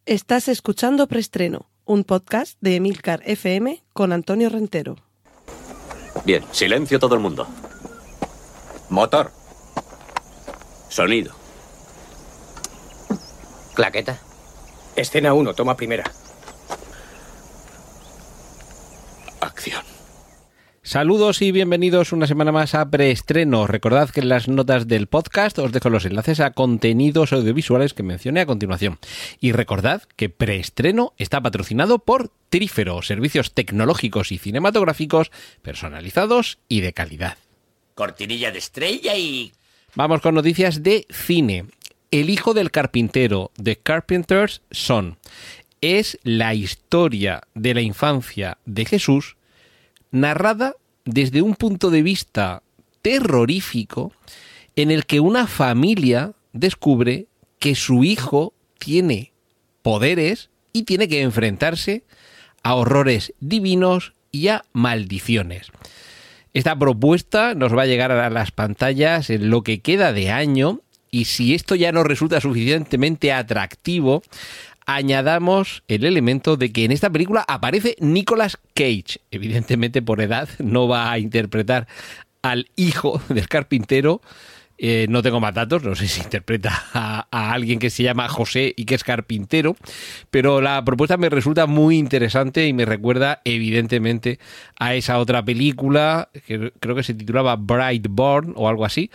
Estás escuchando Preestreno, un podcast de Emilcar FM con Antonio Rentero. Bien, silencio todo el mundo. Motor. Sonido. Claqueta. Escena 1, toma primera. Acción. Saludos y bienvenidos una semana más a Preestreno. Recordad que en las notas del podcast os dejo los enlaces a contenidos audiovisuales que mencioné a continuación. Y recordad que Preestreno está patrocinado por Trífero, servicios tecnológicos y cinematográficos personalizados y de calidad. Cortinilla de estrella y... Vamos con noticias de cine. El hijo del carpintero, The Carpenter's Son, es la historia de la infancia de Jesús narrada desde un punto de vista terrorífico en el que una familia descubre que su hijo tiene poderes y tiene que enfrentarse a horrores divinos y a maldiciones. Esta propuesta nos va a llegar a las pantallas en lo que queda de año, y si esto ya no resulta suficientemente atractivo, añadamos el elemento de que en esta película aparece Nicolas Cage. Evidentemente, por edad, no va a interpretar al hijo del carpintero. No tengo más datos, no sé si interpreta a alguien que se llama José y que es carpintero, pero la propuesta me resulta muy interesante y me recuerda evidentemente a esa otra película que creo que se titulaba Brightburn o algo así,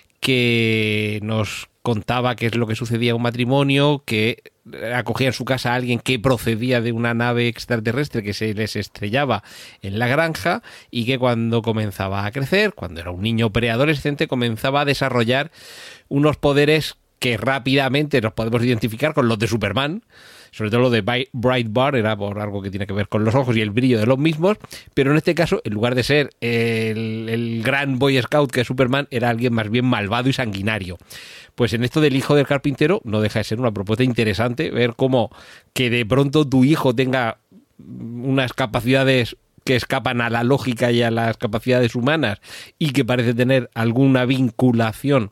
que nos contaba qué es lo que sucedía en un matrimonio, que acogía en su casa a alguien que procedía de una nave extraterrestre que se les estrellaba en la granja y que cuando comenzaba a crecer, cuando era un niño preadolescente, comenzaba a desarrollar unos poderes que rápidamente nos podemos identificar con los de Superman. Sobre todo lo de Brightburn era por algo que tiene que ver con los ojos y el brillo de los mismos, pero en este caso, en lugar de ser el gran Boy Scout que es Superman, era alguien más bien malvado y sanguinario. Pues en esto del hijo del carpintero no deja de ser una propuesta interesante, ver cómo que de pronto tu hijo tenga unas capacidades que escapan a la lógica y a las capacidades humanas y que parece tener alguna vinculación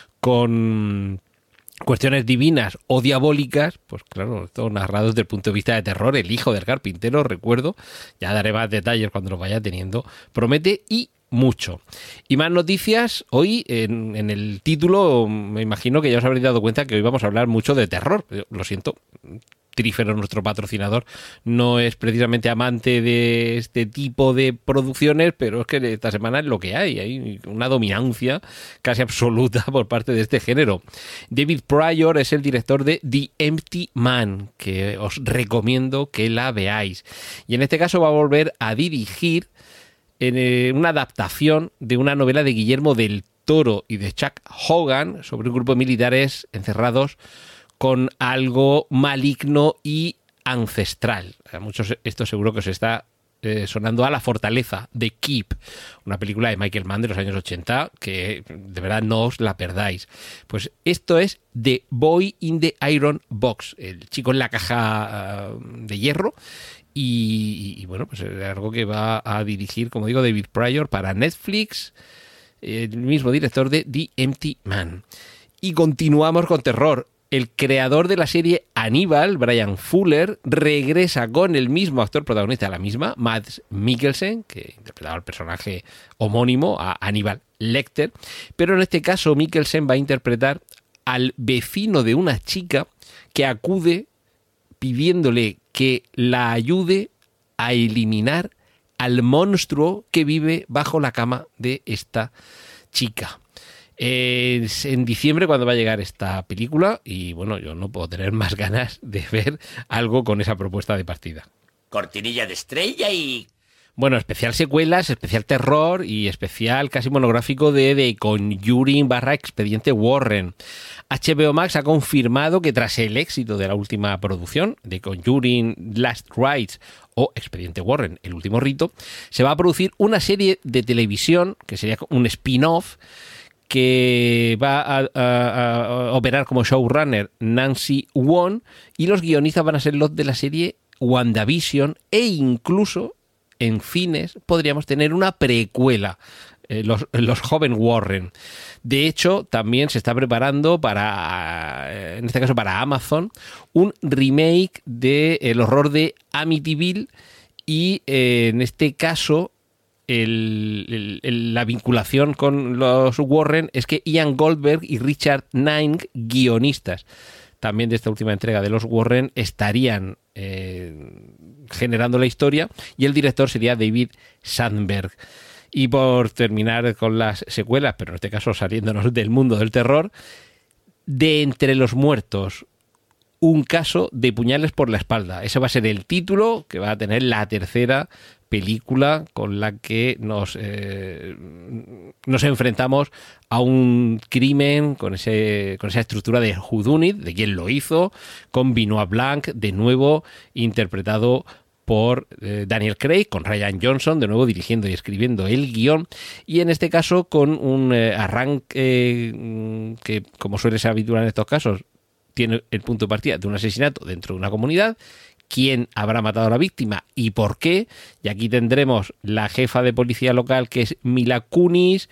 con cuestiones divinas o diabólicas, pues claro, todo narrado desde el punto de vista de terror. El hijo del carpintero, recuerdo, ya daré más detalles cuando lo vaya teniendo, promete y mucho. Y más noticias. Hoy en el título me imagino que ya os habréis dado cuenta que hoy vamos a hablar mucho de terror. Lo siento, Trífero, nuestro patrocinador, no es precisamente amante de este tipo de producciones, pero es que esta semana es lo que hay una dominancia casi absoluta por parte de este género. David Pryor es el director de The Empty Man, que os recomiendo que la veáis. Y en este caso va a volver a dirigir en una adaptación de una novela de Guillermo del Toro y de Chuck Hogan sobre un grupo de militares encerrados con algo maligno y ancestral. A muchos esto seguro que os está sonando a La Fortaleza, de Keep, una película de Michael Mann de los años 80, que de verdad no os la perdáis. Pues esto es The Boy in the Iron Box, el chico en la caja de hierro. Y bueno, pues es algo que va a dirigir, como digo, David Pryor para Netflix, el mismo director de The Empty Man. Y continuamos con terror. El creador de la serie Hannibal, Bryan Fuller, regresa con el mismo actor protagonista de la misma, Mads Mikkelsen, que interpretaba el personaje homónimo a Hannibal Lecter, pero en este caso Mikkelsen va a interpretar al vecino de una chica que acude pidiéndole que la ayude a eliminar al monstruo que vive bajo la cama de esta chica. Es en diciembre cuando va a llegar esta película y bueno, yo no puedo tener más ganas de ver algo con esa propuesta de partida. Cortinilla de estrella y... Bueno, especial secuelas, especial terror y especial casi monográfico de The Conjuring / Expediente Warren. HBO Max ha confirmado que tras el éxito de la última producción, The Conjuring Last Rites o Expediente Warren, el último rito, se va a producir una serie de televisión que sería un spin-off que va a operar como showrunner Nancy Won, y los guionistas van a ser los de la serie WandaVision, e incluso en cines podríamos tener una precuela los joven Warren. De hecho, también se está preparando para, en este caso para Amazon, un remake de El horror de Amityville y en este caso la vinculación con los Warren es que Ian Goldberg y Richard Nine, guionistas también de esta última entrega de los Warren, estarían generando la historia y el director sería David Sandberg. Y por terminar con las secuelas, pero en este caso saliéndonos del mundo del terror, de Entre los muertos, un caso de puñales por la espalda. Ese va a ser el título que va a tener la tercera película con la que nos enfrentamos a un crimen con esa estructura de whodunit, de quién lo hizo, con Benoit Blanc, de nuevo interpretado por Daniel Craig, con Rian Johnson, de nuevo dirigiendo y escribiendo el guión, y en este caso con un arranque que, como suele ser habitual en estos casos, tiene el punto de partida de un asesinato dentro de una comunidad. ¿Quién habrá matado a la víctima y por qué? Y aquí tendremos la jefa de policía local, que es Mila Kunis,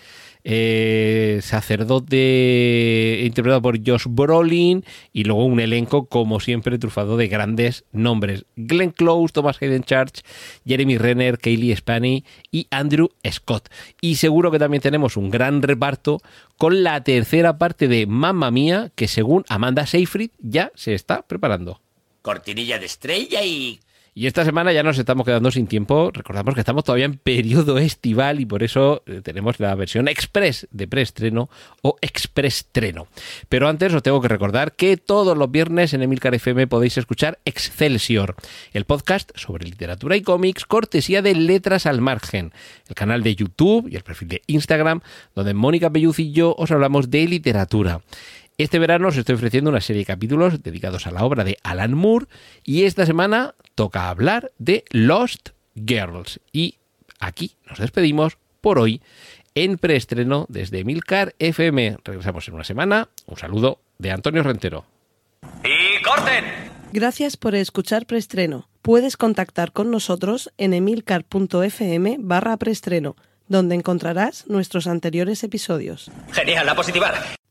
sacerdote interpretado por Josh Brolin, y luego un elenco, como siempre, trufado de grandes nombres: Glenn Close, Thomas Hayden Church, Jeremy Renner, Kaylee Spaeny y Andrew Scott. Y seguro que también tenemos un gran reparto con la tercera parte de Mamma Mía, que según Amanda Seyfried ya se está preparando. Cortinilla de estrella y... Y esta semana ya nos estamos quedando sin tiempo. Recordamos que estamos todavía en periodo estival y por eso tenemos la versión express de preestreno o exprestreno. Pero antes os tengo que recordar que todos los viernes en Emilcar FM podéis escuchar Excelsior, el podcast sobre literatura y cómics, cortesía de Letras al Margen, el canal de YouTube y el perfil de Instagram, donde Mónica Pelluz y yo os hablamos de literatura. Este verano os estoy ofreciendo una serie de capítulos dedicados a la obra de Alan Moore y esta semana toca hablar de Lost Girls. Y aquí nos despedimos por hoy en preestreno desde Emilcar FM. Regresamos en una semana. Un saludo de Antonio Rentero. ¡Y corten! Gracias por escuchar Preestreno. Puedes contactar con nosotros en emilcar.fm/preestreno, donde encontrarás nuestros anteriores episodios. Genial, a positivar.